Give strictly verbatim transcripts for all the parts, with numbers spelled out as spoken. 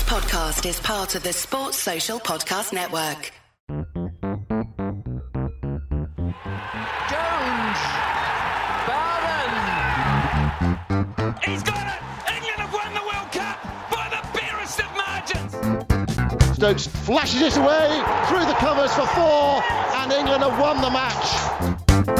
podcast is part of the Sports Social Podcast Network. Jones! Bowden! He's got it! England have won the World Cup by the barest of margins! Stokes flashes it away through the covers for four, and England have won the match.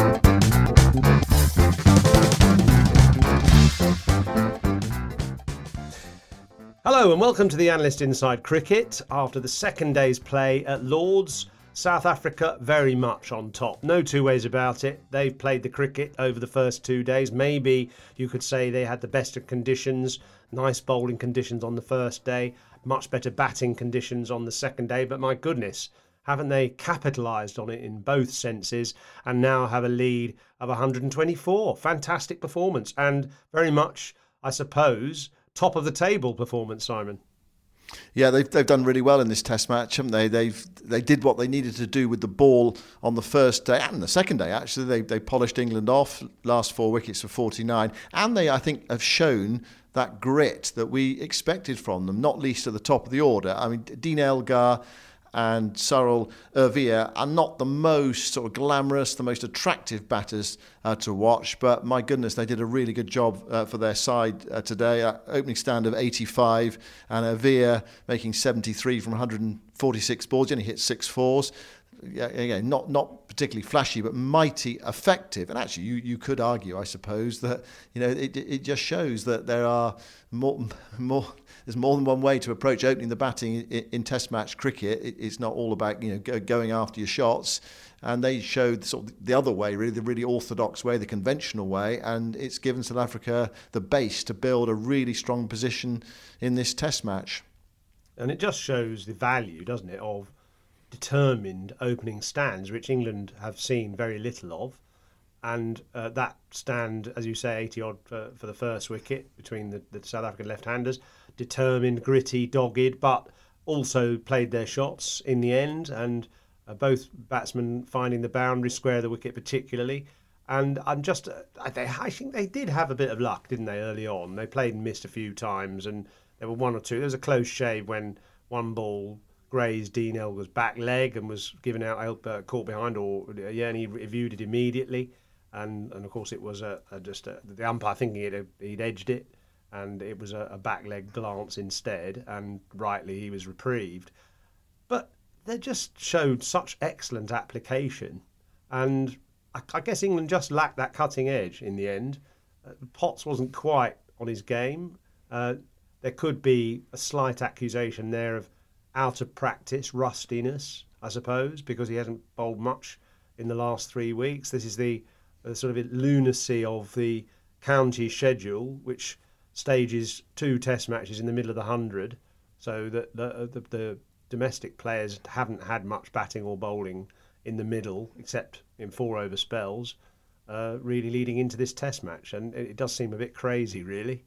Hello and welcome to the Analyst Inside Cricket. After the second day's play at Lords, South Africa very much on top. No two ways about it. They've played the cricket over the first two days. Maybe you could say they had the best of conditions. Nice bowling conditions on the first day. Much better batting conditions on the second day. But my goodness, haven't they capitalised on it in both senses and now have a lead of one hundred twenty-four. Fantastic performance and very much, I suppose, top of the table performance, Simon. Yeah, they've they've done really well in this Test match, haven't they? They've they did what they needed to do with the ball on the first day and the second day. Actually, they they polished England off, last four wickets for forty-nine, and they I think have shown that grit that we expected from them, not least at the top of the order. I mean, Dean Elgar and Sarul Ervia are not the most sort of glamorous, the most attractive batters uh, to watch, but my goodness, they did a really good job uh, for their side uh, today. Uh, opening stand of eighty-five, and Ervia making seventy-three from one hundred forty-six balls. He only hit six fours. Yeah, yeah, not not particularly flashy, but mighty effective. And actually, you, you could argue, I suppose, that you know it it just shows that there are more more. There's more than one way to approach opening the batting in, in Test match cricket. It, it's not all about you know go, going after your shots, and they showed sort of the other way, really the really orthodox way, the conventional way, and it's given South Africa the base to build a really strong position in this Test match. And it just shows the value, doesn't it, of determined opening stands, which England have seen very little of. And uh, that stand, as you say, eighty odd for, for the first wicket between the, the South African left-handers, determined, gritty, dogged, but also played their shots in the end, and uh, both batsmen finding the boundary square of the wicket particularly. And I'm just, uh, I, they, I think they did have a bit of luck, didn't they, early on? They played and missed a few times, and there were one or two. There was a close shave when one ball grazed Dean Elgar's back leg and was given out, uh, caught behind, or yeah, and he reviewed it immediately. And and of course it was a, a just a, the umpire thinking it he'd edged it, and it was a, a back leg glance instead, and rightly he was reprieved. But they just showed such excellent application, and I, I guess England just lacked that cutting edge in the end. Uh, Potts wasn't quite on his game. Uh, there could be a slight accusation there of out of practice, rustiness, I suppose, because he hasn't bowled much in the last three weeks. This is the the sort of lunacy of the county schedule, which stages two Test matches in the middle of the hundred, so that the, the, the domestic players haven't had much batting or bowling in the middle, except in four-over spells, uh, really leading into this Test match. And it does seem a bit crazy, really.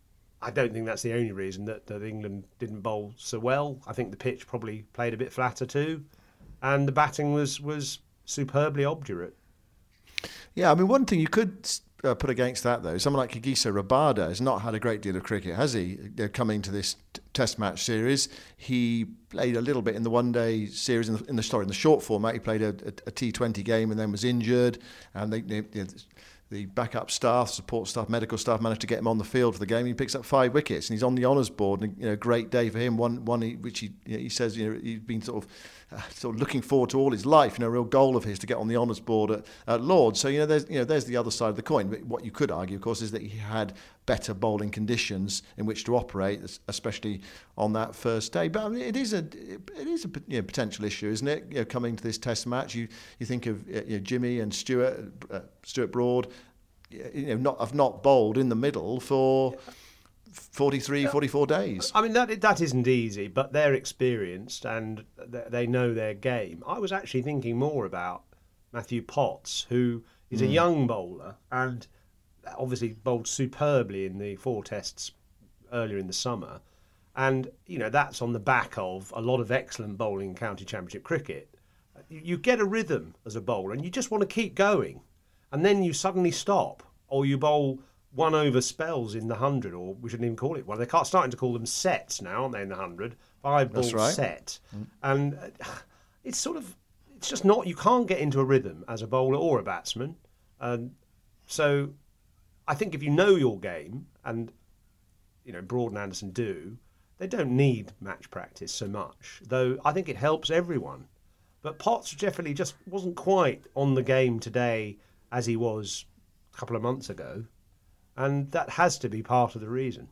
I don't think that's the only reason that, that England didn't bowl so well. I think the pitch probably played a bit flatter too, and the batting was, was superbly obdurate. Yeah, I mean, one thing you could uh, put against that, though, someone like Kagiso Rabada has not had a great deal of cricket, has he, uh, coming to this t- Test match series? He played a little bit in the one-day series, in the, in the, sorry, in the short format. He played a, a, a T twenty game and then was injured, and they, they, they, the backup staff, support staff, medical staff managed to get him on the field for the game. He picks up five wickets, and he's on the honours board. And you know, great day for him. One, one he, which he, you know, he says, you know, he's been sort of, uh, sort of looking forward to all his life. You know, a real goal of his to get on the honours board at, at Lords. So you know, there's, you know, there's the other side of the coin. But what you could argue, of course, is that he had better bowling conditions in which to operate, especially on that first day. But I mean, it is a, it is a you know, potential issue, isn't it? You know, coming to this Test match, you you think of you know, Jimmy and Stuart, uh, Stuart Broad. You know, not have not bowled in the middle for forty-three, forty-four days. I mean, that that isn't easy, but they're experienced and they know their game. I was actually thinking more about Matthew Potts, who is mm. a young bowler and obviously bowled superbly in the four tests earlier in the summer. And, you know, that's on the back of a lot of excellent bowling in county championship cricket. You get a rhythm as a bowler and you just want to keep going. And then you suddenly stop, or you bowl one over spells in the hundred, or we shouldn't even call it one. They're starting to call them sets now, aren't they? In the hundred, five ball right. set, mm. and uh, it's sort of it's just not. You can't get into a rhythm as a bowler or a batsman, and so I think if you know your game, and you know Broad and Anderson do, they don't need match practice so much. Though I think it helps everyone. But Potts definitely just wasn't quite on the game today as he was a couple of months ago. And that has to be part of the reason.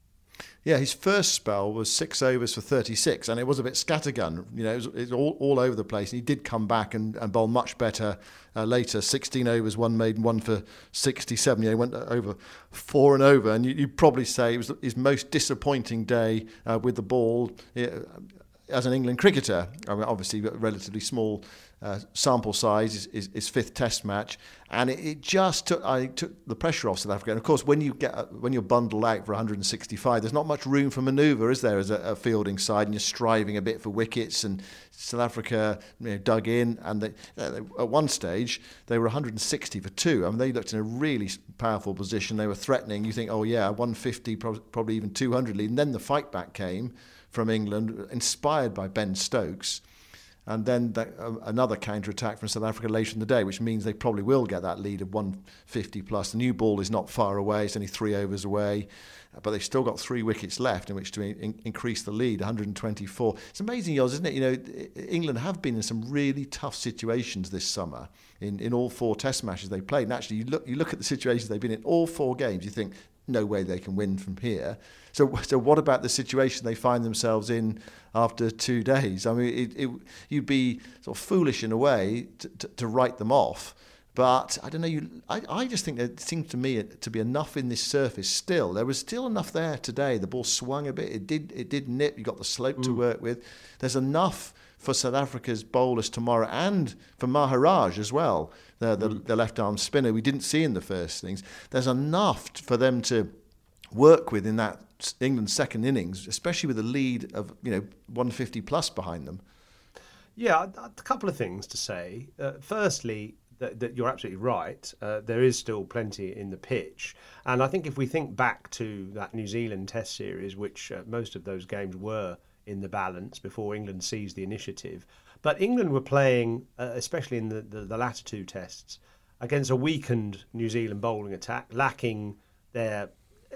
Yeah, his first spell was six overs for thirty-six, and it was a bit scattergun. You know, it was, it was all, all over the place. And he did come back and, and bowl much better uh, later. sixteen overs, one maiden, one for sixty-seven. Yeah, he went over four and over. And you, you'd probably say it was his most disappointing day uh, with the ball uh, as an England cricketer. I mean, obviously, a relatively small uh, sample size, is, is, is fifth Test match, and it, it just took I took the pressure off South Africa. And of course, when you get when you're bundled out for one hundred sixty-five, there's not much room for manoeuvre, is there, as a, a fielding side, and you're striving a bit for wickets. And South Africa, you know, dug in, and they, uh, at one stage they were one hundred sixty for two. I mean, they looked in a really powerful position. They were threatening. You think, oh yeah, one fifty, probably even two hundred lead, and then the fight back came from England, inspired by Ben Stokes, and then that, uh, another counter-attack from South Africa later in the day, which means they probably will get that lead of one fifty plus. The new ball is not far away, it's only three overs away, but they've still got three wickets left in which to in- increase the lead, one hundred twenty-four. It's amazing, Yoz, isn't it? You know, England have been in some really tough situations this summer in, in all four Test matches they played. And actually, you look, you look at the situations they've been in, all four games, you think, no way they can win from here. So, so what about the situation they find themselves in after two days? I mean, it, it, you'd be sort of foolish in a way to, to, to write them off. But I don't know. You, I, I just think there seems to me to be enough in this surface still. There was still enough there today. The ball swung a bit. It did. It did nip. You got the slope mm. to work with. There's enough for South Africa's bowlers tomorrow, and for Maharaj as well, the, the, mm. the left-arm spinner we didn't see in the first innings. There's enough for them to work with in that England second innings, especially with a lead of you know one fifty plus behind them. Yeah, a couple of things to say. Uh, firstly, that, that you're absolutely right. Uh, there is still plenty in the pitch, and I think if we think back to that New Zealand Test series, which uh, most of those games were in the balance before England seized the initiative. But England were playing, uh, especially in the, the, the latter two tests, against a weakened New Zealand bowling attack, lacking their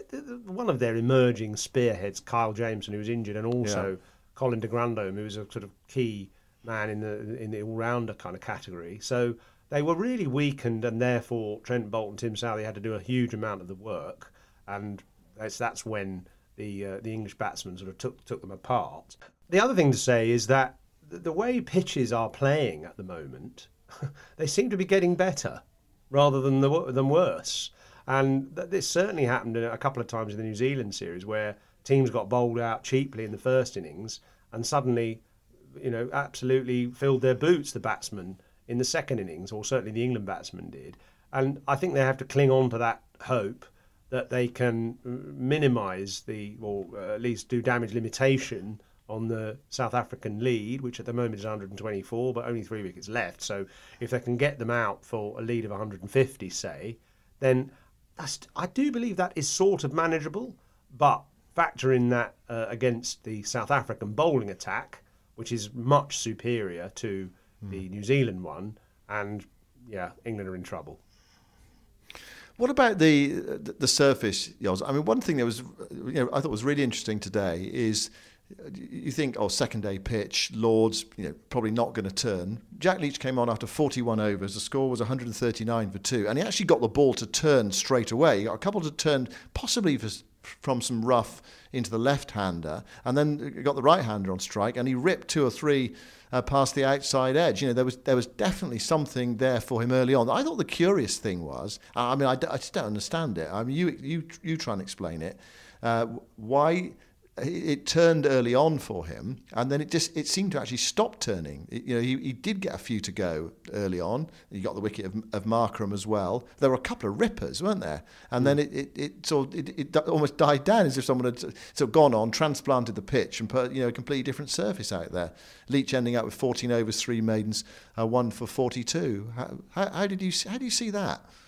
one of their emerging spearheads, Kyle Jameson, who was injured, and also yeah. Colin de Grandhomme, who was a sort of key man in the in the all-rounder kind of category. So they were really weakened, and therefore Trent Boult and Tim Southee had to do a huge amount of the work, and that's, that's when the uh, the English batsmen sort of took took them apart. The other thing to say is that the way pitches are playing at the moment, they seem to be getting better rather than the, than worse. And this certainly happened a couple of times in the New Zealand series where teams got bowled out cheaply in the first innings and suddenly, you know, absolutely filled their boots, the batsmen, in the second innings, or certainly the England batsmen did. And I think they have to cling on to that hope that they can minimise the, or at least do damage limitation on the South African lead, which at the moment is one hundred twenty-four, but only three wickets left. So if they can get them out for a lead of one hundred fifty, say, then that's, I do believe that is sort of manageable. But factor in that uh, against the South African bowling attack, which is much superior to mm. the New Zealand one, and yeah, England are in trouble. What about the the surface, Yoz? I mean, one thing that was, you know, I thought was really interesting today is you think, oh, second day pitch, Lords, you know, probably not going to turn. Jack Leach came on after forty-one overs. The score was one hundred thirty-nine for two, and he actually got the ball to turn straight away. He got a couple to turn, possibly for, from some rough into the left-hander, and then got the right-hander on strike, and he ripped two or three uh, past the outside edge. You know, there was there was definitely something there for him early on. I thought the curious thing was, I mean, I, I just don't understand it. I mean, you you you try and explain it. Uh, why? It turned early on for him, and then it just it seemed to actually stop turning. It, you know, he, he did get a few to go early on. He got the wicket of, of Markram as well. There were a couple of rippers, weren't there? And mm. then it it, it sort of, it, it almost died down as if someone had sort of gone on, transplanted the pitch, and put, you know, a completely different surface out there. Leach ending up with fourteen overs, three maidens, uh, one for forty-two. How, how, how did you how do you see that?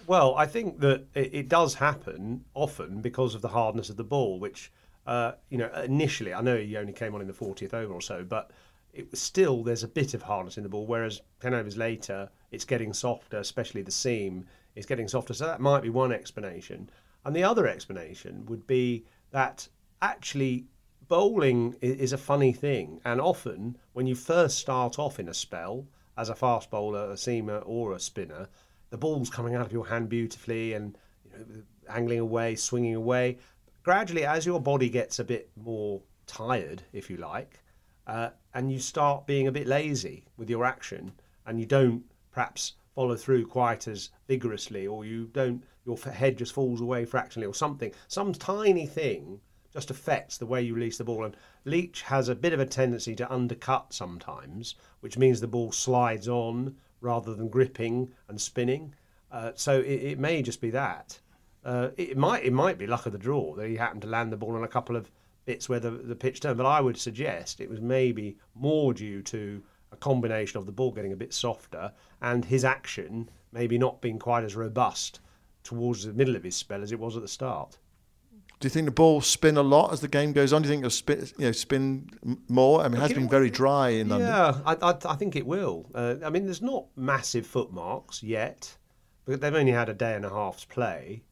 Well, I think that it, it does happen often because of the hardness of the ball, which, uh, you know, initially, I know he only came on in the fortieth over or so, but it was still, there's a bit of hardness in the ball, whereas ten overs later, it's getting softer, especially the seam is getting softer. So that might be one explanation. And the other explanation would be that actually bowling is a funny thing. And often, when you first start off in a spell, as a fast bowler, a seamer or a spinner, the ball's coming out of your hand beautifully and, you know, angling away, swinging away. Gradually, as your body gets a bit more tired, if you like, uh, and you start being a bit lazy with your action, and you don't perhaps follow through quite as vigorously, or you don't, your head just falls away fractionally, or something, some tiny thing just affects the way you release the ball. And Leach has a bit of a tendency to undercut sometimes, which means the ball slides on rather than gripping and spinning. Uh, so it, it may just be that. Uh, it might it might be luck of the draw that he happened to land the ball on a couple of bits where the, the pitch turned. But I would suggest it was maybe more due to a combination of the ball getting a bit softer and his action maybe not being quite as robust towards the middle of his spell as it was at the start. Do you think the ball spin a lot as the game goes on? Do you think it'll spin, you know, spin more? I mean, it has been very dry in London. Yeah, I, I, I think it will. Uh, I mean, there's not massive footmarks yet, but they've only had a day and a half's play,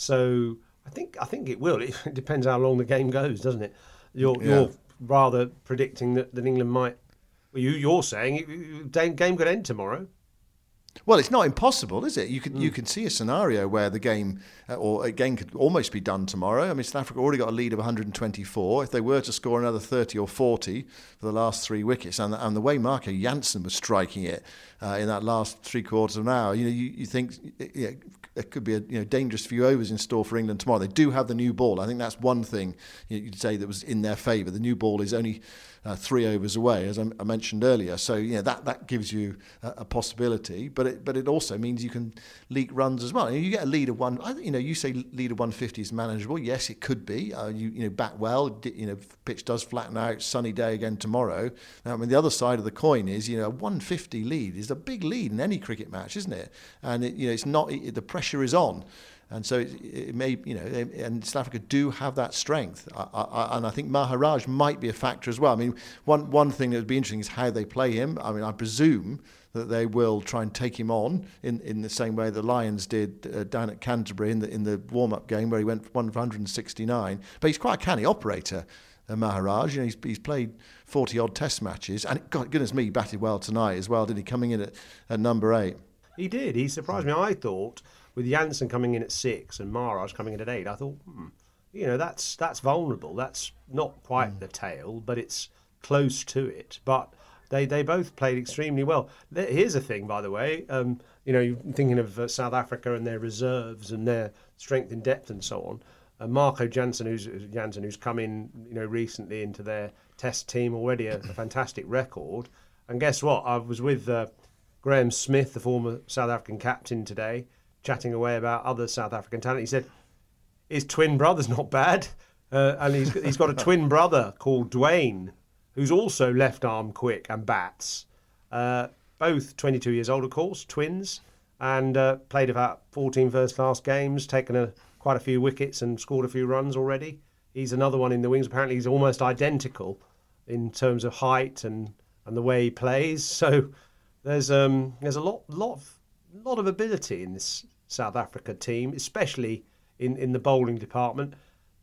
so I think I think it will. It depends how long the game goes, doesn't it? You're, Yeah. you're rather predicting that, that England might. Well, you, you're saying the game could end tomorrow. Well, it's not impossible, is it? You can mm. you can see a scenario where the game uh, or a game could almost be done tomorrow. I mean, South Africa already got a lead of one hundred twenty-four. If they were to score another thirty or forty for the last three wickets, and and the way Marco Jansen was striking it uh, in that last three quarters of an hour, you know, you, you think yeah, it could be a you know dangerous few overs in store for England tomorrow. They do have the new ball. I think that's one thing you'd say that was in their favour. The new ball is only Uh, three overs away, as I, I mentioned earlier. So you know, that that gives you a, a possibility, but it but it also means you can leak runs as well. You get a lead of one. I, you know, you say lead of one fifty is manageable. Yes, it could be. Uh, you you know, bat well. You know, pitch does flatten out. Sunny day again tomorrow. Now, I mean, the other side of the coin is, you know, a one fifty lead is a big lead in any cricket match, isn't it? And it, you know, it's not. It, the pressure is on. And so it, it may, you know, and South Africa do have that strength, I, I, and I think Maharaj might be a factor as well. I mean, one one thing that would be interesting is how they play him. I mean, I presume that they will try and take him on in, in the same way the Lions did uh, down at Canterbury in the in the warm-up game where he went one hundred sixty-nine. But he's quite a canny operator, uh, Maharaj. You know, he's he's played forty odd Test matches, and God, goodness me, he batted well tonight as well, did he? Coming in at, at number eight. He did. He surprised me. I thought, with Jansen coming in at six and Maharaj coming in at eight, I thought, hmm, you know, that's that's vulnerable. That's not quite mm. the tail, but it's close to it. But they, they both played extremely well. Here's a thing, by the way. Um, you know, you're thinking of uh, South Africa and their reserves and their strength in depth and so on. Uh, Marco Jansen, who's Jansen, who's come in, you know, recently into their Test team, already a, a fantastic record. And guess what? I was with uh, Graham Smith, the former South African captain, today, chatting away about other South African talent. He said his twin brother's not bad, uh, and he's he's got a twin brother called Dwayne, who's also left arm quick and bats. Uh, both twenty-two years old, of course, twins, and uh, played about fourteen first class games, taken a quite a few wickets and scored a few runs already. He's another one in the wings. Apparently, he's almost identical in terms of height and, and the way he plays. So there's um there's a lot lot of, lot of ability in this South Africa team, especially in, in the bowling department.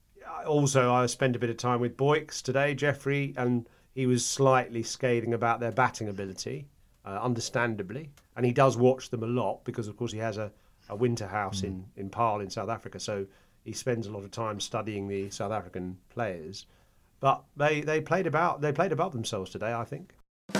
Also, I spent a bit of time with Boyks today, Jeffrey, and he was slightly scathing about their batting ability, uh, understandably. And he does watch them a lot because, of course, he has a, a winter house mm. in, in Paarl in South Africa. So he spends a lot of time studying the South African players. But they, they played about they played above themselves today, I think.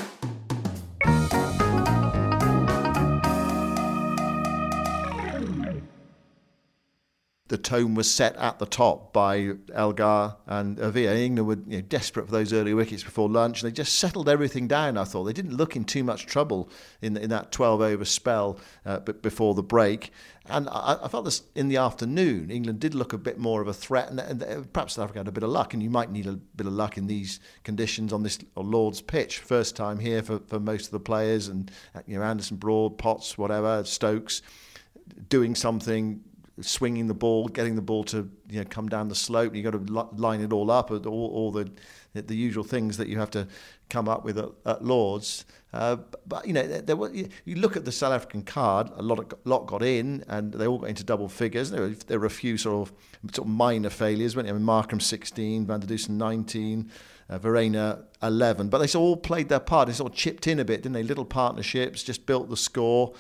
The tone was set at the top by Elgar and Avia. England were you know, desperate for those early wickets before lunch, and they just settled everything down, I thought. They didn't look in too much trouble in, in that twelve-over spell uh, before the break. And I, I felt this in the afternoon. England did look a bit more of a threat, and, and perhaps South Africa had a bit of luck, and you might need a bit of luck in these conditions on this Lord's pitch. First time here for, for most of the players, and you know Anderson, Broad, Potts, whatever, Stokes. doing something, swinging the ball, getting the ball to you know come down the slope. You've got to li- line it all up, all, all the the usual things that you have to come up with at, at Lords. Uh, but you know, there, there were, you look at the South African card. A lot of lot got in, and they all got into double figures. There were, there were a few sort of sort of minor failures. Weren't there? I mean, Markham sixteen, Van der Dusen nineteen, uh, Verena eleven. But they all played their part. They sort of chipped in a bit, didn't they? Little partnerships, just built the score,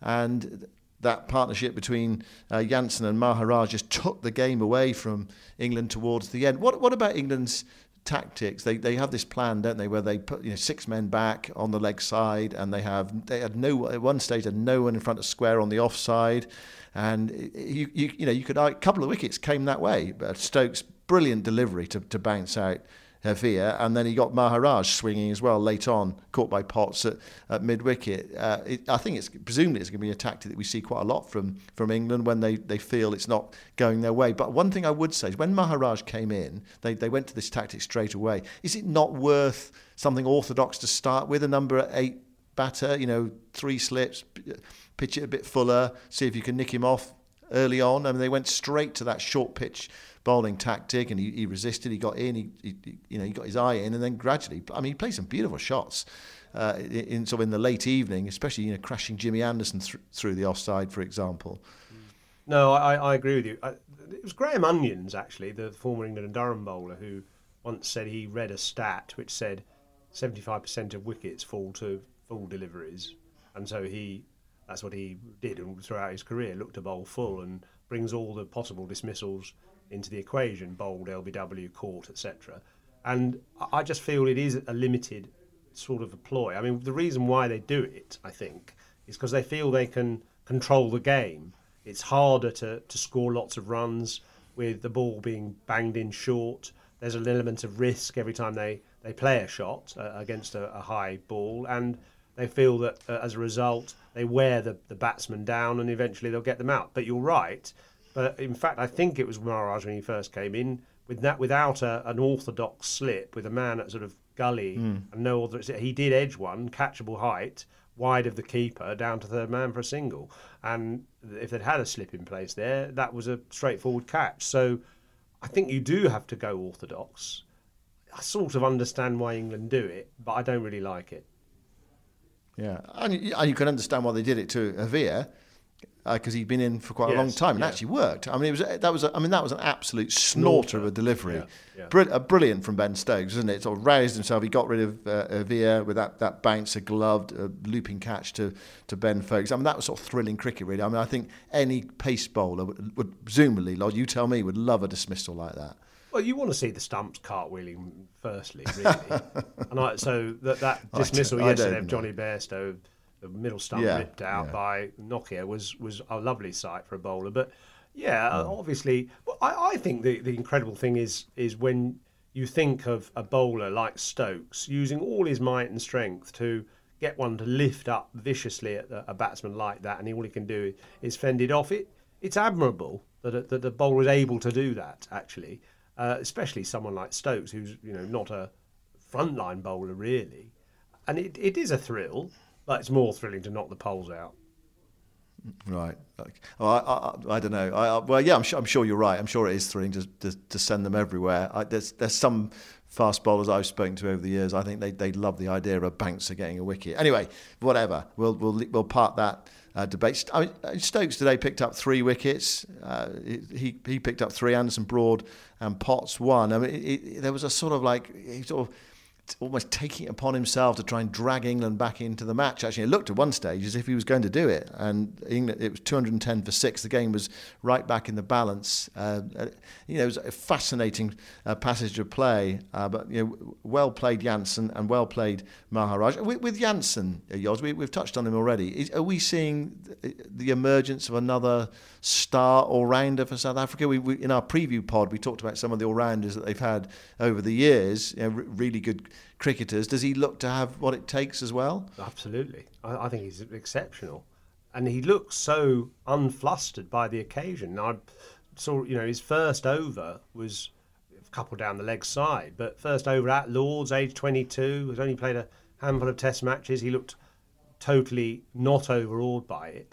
and that partnership between uh, Janssen and Maharaj just took the game away from England towards the end. What what about England's tactics? They they have this plan, don't they, where they put you know six men back on the leg side, and they have they had no at one stage had no one in front of square on the offside, and you you you know you could a couple of wickets came that way. But Stokes brilliant delivery to to bounce out Havia, and then he got Maharaj swinging as well late on, caught by Potts at, at mid-wicket. Uh, it, I think it's presumably it's going to be a tactic that we see quite a lot from, from England when they, they feel it's not going their way. But one thing I would say is when Maharaj came in, they, they went to this tactic straight away. Is it not worth something orthodox to start with, a number eight batter, you know, three slips, pitch it a bit fuller, see if you can nick him off early on? I mean, they went straight to that short pitch bowling tactic, and he, he resisted. He got in. He, he, you know, he got his eye in, and then gradually, I mean, he played some beautiful shots uh, in, in sort of in the late evening, especially you know crashing Jimmy Anderson th- through the offside, for example. No, I, I agree with you. I, it was Graham Onions actually, the former England and Durham bowler, who once said he read a stat which said seventy-five percent of wickets fall to full deliveries, and so he that's what he did throughout his career, looked to bowl full and brings all the possible dismissals into the equation, bowled, L B W, caught, et cetera. And I just feel it is a limited sort of a ploy. I mean, the reason why they do it, I think, is because they feel they can control the game. It's harder to, to score lots of runs with the ball being banged in short. There's an element of risk every time they, they play a shot uh, against a, a high ball, and they feel that uh, as a result they wear the, the batsman down and eventually they'll get them out. But you're right. But in fact, I think it was Maharaj when he first came in, with that without a, an orthodox slip, with a man at sort of gully mm. and no other. He did edge one, catchable height, wide of the keeper, down to third man for a single. And if they'd had a slip in place there, that was a straightforward catch. So I think you do have to go orthodox. I sort of understand why England do it, but I don't really like it. Yeah, and you, and you can understand why they did it to Havia, because uh, he'd been in for quite yes, a long time and yeah. actually worked. I mean, it was that was a, I mean that was an absolute snorter, snorter. of a delivery, yeah, yeah. Br- a brilliant from Ben Stokes, wasn't it? Sort of roused himself. He got rid of uh, Havia with that that bouncer, gloved, uh, looping catch to, to Ben Foakes. I mean, that was sort of thrilling cricket, really. I mean, I think any pace bowler would, would presumably, Lod, you tell me, would love a dismissal like that. Well, you want to see the stumps cartwheeling firstly, really. and I, so that that dismissal yesterday of Johnny Bairstow, the middle stump yeah, ripped out yeah. by Nokia, was was a lovely sight for a bowler. But yeah, oh. obviously, well, I, I think the, the incredible thing is is when you think of a bowler like Stokes using all his might and strength to get one to lift up viciously at a batsman like that, and all he can do is fend it off. It it's admirable that a, that the bowler is able to do that, actually. Uh, especially someone like Stokes, who's you know not a frontline bowler really, and it, it is a thrill, but it's more thrilling to knock the poles out. Right. Well, I, I, I don't know. I, well, yeah, I'm sure, I'm sure you're right. I'm sure it is thrilling to to, to send them everywhere. I, there's there's some fast bowlers I've spoken to over the years. I think they they love the idea of a bouncer getting a wicket. Anyway, whatever. We'll we'll we'll park that. Uh, debate. I mean, Stokes today picked up three wickets. Uh, he he picked up three. Anderson, Broad, and Potts one. I mean, it, it, there was a sort of like he sort of almost taking it upon himself to try and drag England back into the match. Actually, it looked at one stage as if he was going to do it, and England, it was two hundred ten for six. The game was right back in the balance. Uh, you know, it was a fascinating uh, passage of play, uh, but you know, well played Janssen and well played Maharaj. With, with Janssen, Yoz, we, we've touched on him already. Is, are we seeing the emergence of another star all-rounder for South Africa? We, we in our preview pod we talked about some of the all-rounders that they've had over the years. You know, re- really good cricketers. Does he look to have what it takes as well? Absolutely. I, I think he's exceptional. And he looks so unflustered by the occasion. I saw, you know, his first over was a couple down the leg side, but first over at Lords, age twenty-two, has only played a handful of test matches. He looked totally not overawed by it.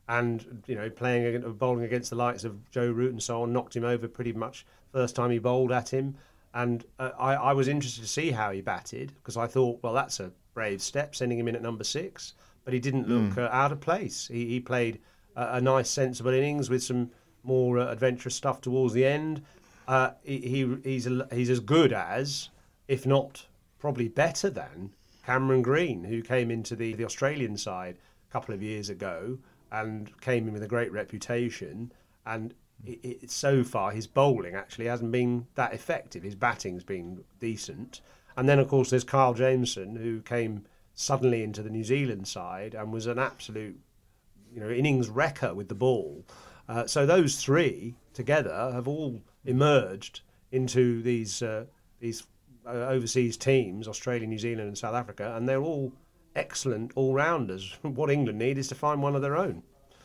and you know playing against, bowling against the likes of Joe Root and so on, knocked him over pretty much first time he bowled at him. And uh, I, I was interested to see how he batted, because I thought, well, that's a brave step, sending him in at number six. But he didn't look mm. uh, out of place. He, he played a, a nice, sensible innings with some more uh, adventurous stuff towards the end. Uh, he, he he's a, he's as good as, if not probably better than, Cameron Green, who came into the, the Australian side a couple of years ago and came in with a great reputation. And it, it, so far, his bowling actually hasn't been that effective. His batting's been decent. And then, of course, there's Kyle Jameson, who came suddenly into the New Zealand side and was an absolute, you know, innings wrecker with the ball. Uh, so those three together have all emerged into these uh, these uh, overseas teams, Australia, New Zealand and South Africa, and they're all excellent all-rounders. What England need is to find one of their own.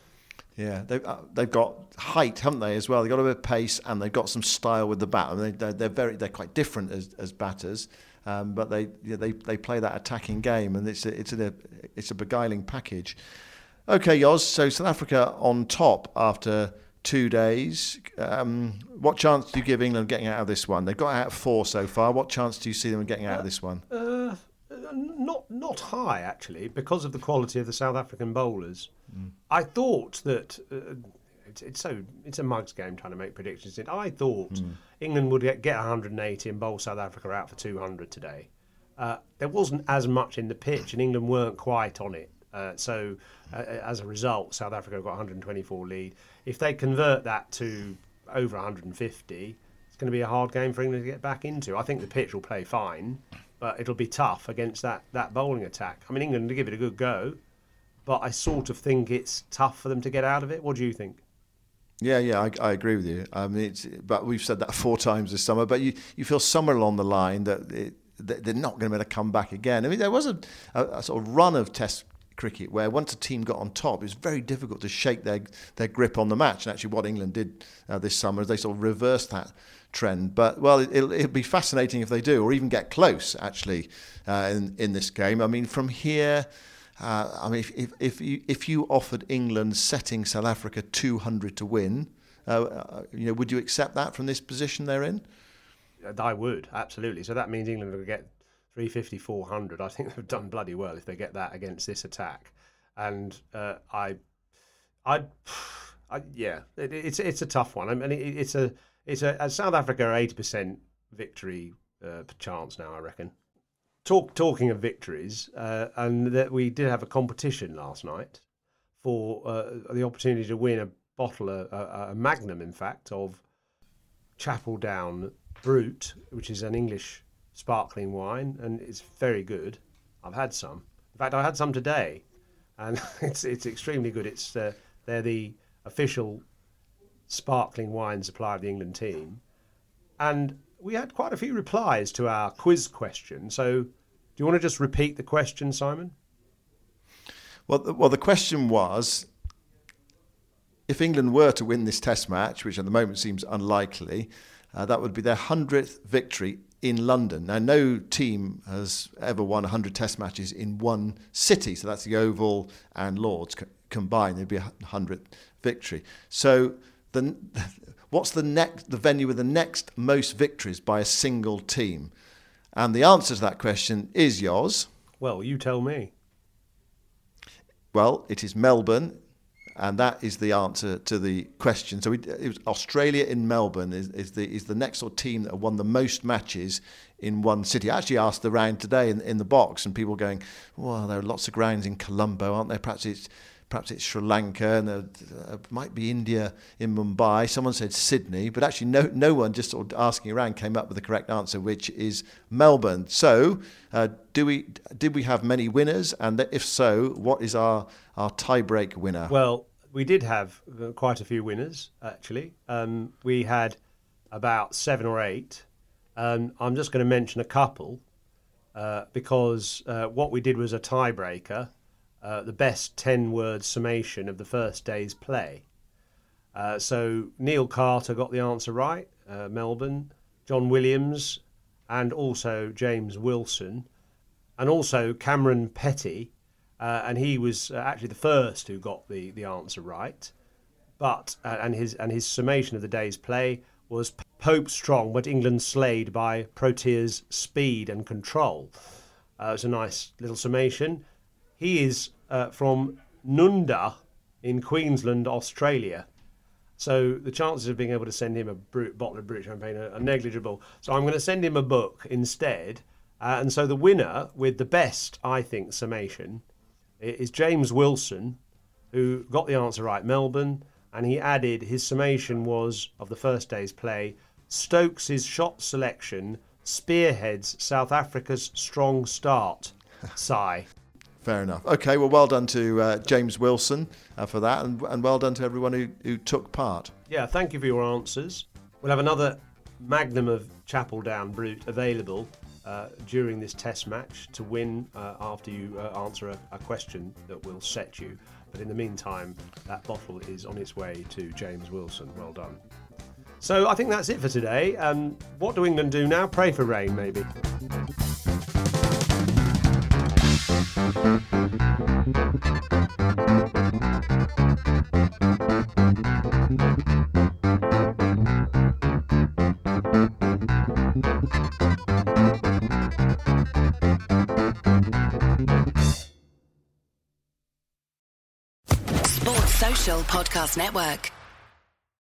Yeah, they've, uh, they've got height, haven't they, as well? They've got a bit of pace and they've got some style with the bat. I mean, they, they're, they're very they're quite different as, as batters, um, but they, yeah, they they play that attacking game, and it's a, it's a it's a beguiling package. Okay, Yoz, so South Africa on top after two days. Um, what chance do you give England getting out of this one? They've got out of four so far. What chance do you see them getting out of this one? Uh, not not high, actually, because of the quality of the South African bowlers. Mm. I thought that uh, it's, it's so it's a mugs game trying to make predictions. I thought mm. England would get, get one hundred eighty and bowl South Africa out for two hundred today. Uh, there wasn't as much in the pitch, and England weren't quite on it. Uh, so, uh, as a result, South Africa got one hundred twenty-four lead. If they convert that to over one hundred fifty, it's going to be a hard game for England to get back into. I think the pitch will play fine, but it'll be tough against that, that bowling attack. I mean, England to give it a good go, but I sort of think it's tough for them to get out of it. What do you think? Yeah, yeah, I, I agree with you. I mean, it's, but we've said that four times this summer. But you, you feel somewhere along the line that it, they're not going to be able to come back again. I mean, there was a, a, a sort of run of Test cricket where once a team got on top, it was very difficult to shake their their grip on the match. And actually, what England did uh, this summer is they sort of reversed that trend. But well, it, it'll, it'll be fascinating if they do, or even get close. Actually, uh, in in this game, I mean, from here. Uh, I mean, if, if if you if you offered England setting South Africa two hundred to win, uh, you know, would you accept that from this position they're in? I would, absolutely. So that means England will get three fifty, four hundred. I think they've done bloody well if they get that against this attack. And uh, I, I, I, yeah, it, it's it's a tough one. I mean, it, it's a it's a, a South Africa are eighty percent victory uh, chance now, I reckon. Talk, talking of victories, uh, and that we did have a competition last night for uh, the opportunity to win a bottle, a, a, a magnum, in fact, of Chapel Down Brut, which is an English sparkling wine, and it's very good. I've had some. In fact, I had some today, and it's it's extremely good. It's uh, they're the official sparkling wine supplier of the England team, and we had quite a few replies to our quiz question. So, do you want to just repeat the question, Simon? Well, the, well, the question was, if England were to win this Test match, which at the moment seems unlikely, uh, that would be their hundredth victory in London. Now, no team has ever won one hundred Test matches in one city, so that's the Oval and Lords co- combined. There'd be a hundredth victory. So, the what's the next, the venue with the next most victories by a single team? And the answer to that question is yours. Well, you tell me. Well, it is Melbourne, and that is the answer to the question. So we, it was Australia in Melbourne is, is the is the next sort of team that have won the most matches in one city. I actually asked around today in, in the box, and people going, well, there are lots of grounds in Colombo, aren't there? Perhaps it's Perhaps it's Sri Lanka, and there uh, might be India in Mumbai. Someone said Sydney, but actually no no one, just sort of asking around, came up with the correct answer, which is Melbourne. So, uh, do we did we have many winners? And if so, what is our, our tie-break winner? Well, we did have quite a few winners, actually. Um, we had about seven or eight. Um, I'm just going to mention a couple, uh, because uh, what we did was a tiebreaker. Uh, the best ten-word summation of the first day's play. Uh, so Neil Carter got the answer right, uh, Melbourne, John Williams, and also James Wilson, and also Cameron Petty uh, and he was uh, actually the first who got the, the answer right. But uh, and his and his summation of the day's play was Pope strong, but England slayed by Protea's speed and control. Uh, it's a nice little summation. He is uh, from Nunda in Queensland, Australia. So the chances of being able to send him a brut, bottle of Brut champagne are, are negligible. So I'm going to send him a book instead. Uh, and so the winner with the best, I think, summation is James Wilson, who got the answer right, Melbourne. And he added his summation was, of the first day's play, Stokes' shot selection spearheads South Africa's strong start. Sigh. Fair enough. Okay, well, well done to uh, James Wilson uh, for that, and, and well done to everyone who, who took part. Yeah, thank you for your answers. We'll have another magnum of Chapel Down Brut available uh, during this test match to win uh, after you uh, answer a, a question that will set you. But in the meantime, that bottle is on its way to James Wilson. Well done. So I think that's it for today. And what do England do now? Pray for rain, maybe. Sports Social Podcast Network.